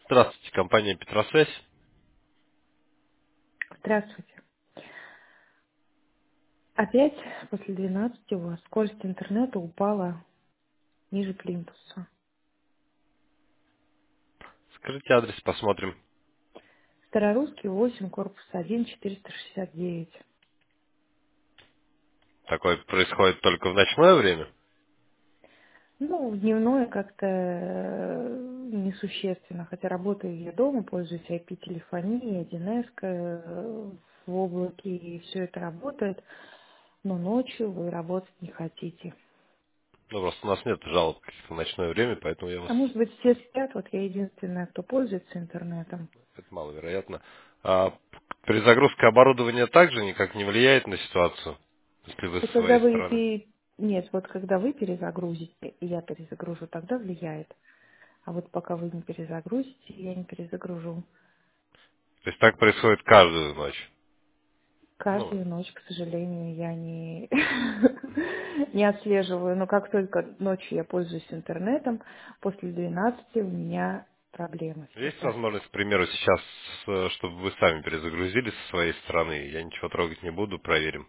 Здравствуйте, компания Петросвязь. Здравствуйте. Опять после 12 у вас скорость интернета упала ниже плинтуса. Скажите адрес, посмотрим. Старорусский 8, корпус 1, 469. Такое происходит только в ночное время. Ну, в дневное как-то несущественно, хотя работаю я дома, пользуюсь IP-телефонией, 1С в облаке, и все это работает, но ночью вы работать не хотите. Ну, просто у нас нет жалоб каких-то в ночное время, поэтому я вас... А может быть, все спят, вот я единственная, кто пользуется интернетом. Это маловероятно. Перезагрузка оборудования также никак не влияет на ситуацию, если вы Вот с когда своей вы стороны. Нет, вот когда вы перезагрузите, и я перезагружу, тогда влияет. А вот пока вы не перезагрузите, я не перезагружу. То есть так происходит каждую ночь. Ну, Каждую ночь, к сожалению, я не, не отслеживаю. Но как только ночью я пользуюсь интернетом, после 12 у меня проблемы есть всегда. возможность, к примеру, сейчас, чтобы вы сами перезагрузили со своей стороны. Я ничего трогать не буду, проверим.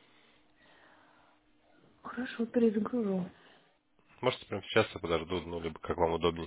Хорошо, перезагружу. Можете прямо сейчас я подожду, ну, либо как вам удобнее.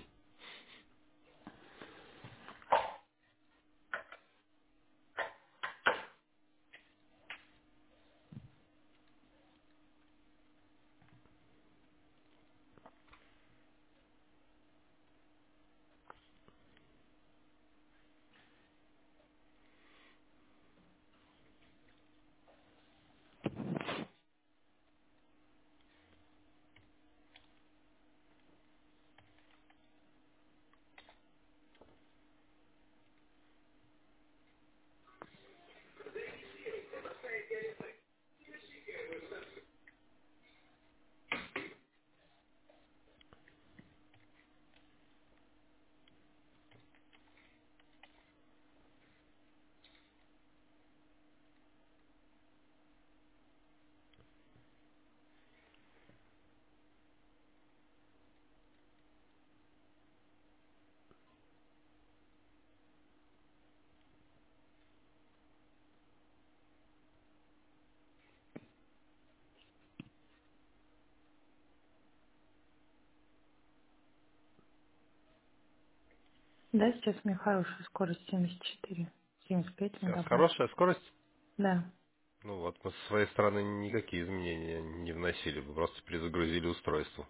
Да, сейчас у меня хорошая скорость 74, 75 Сейчас мегабайт. хорошая скорость? Да. Ну вот, мы со своей стороны никакие изменения не вносили, мы просто перезагрузили устройство.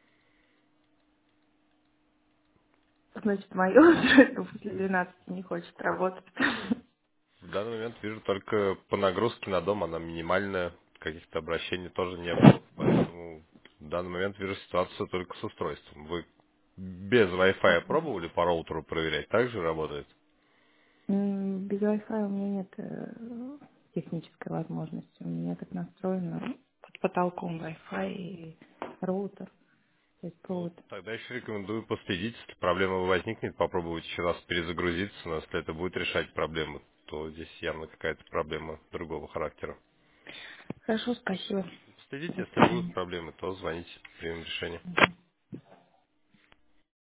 Значит, мое устройство после 12 не хочет работать. В данный момент вижу только по нагрузке на дом, она минимальная, каких-то обращений тоже не было. Поэтому в данный момент вижу ситуацию только с устройством. Вы без Wi-Fi пробовали по роутеру проверять? Также работает? Без Wi-Fi у меня нет технической возможности. У меня так настроено под потолком Wi-Fi и роутер, то есть Ну, провод. тогда еще рекомендую последить, если проблема возникнет, попробовать еще раз перезагрузиться, но если это будет решать проблему, то здесь явно какая-то проблема другого характера. Хорошо, спасибо. Следите, До если будут свидания. проблемы, то звоните, примем решение.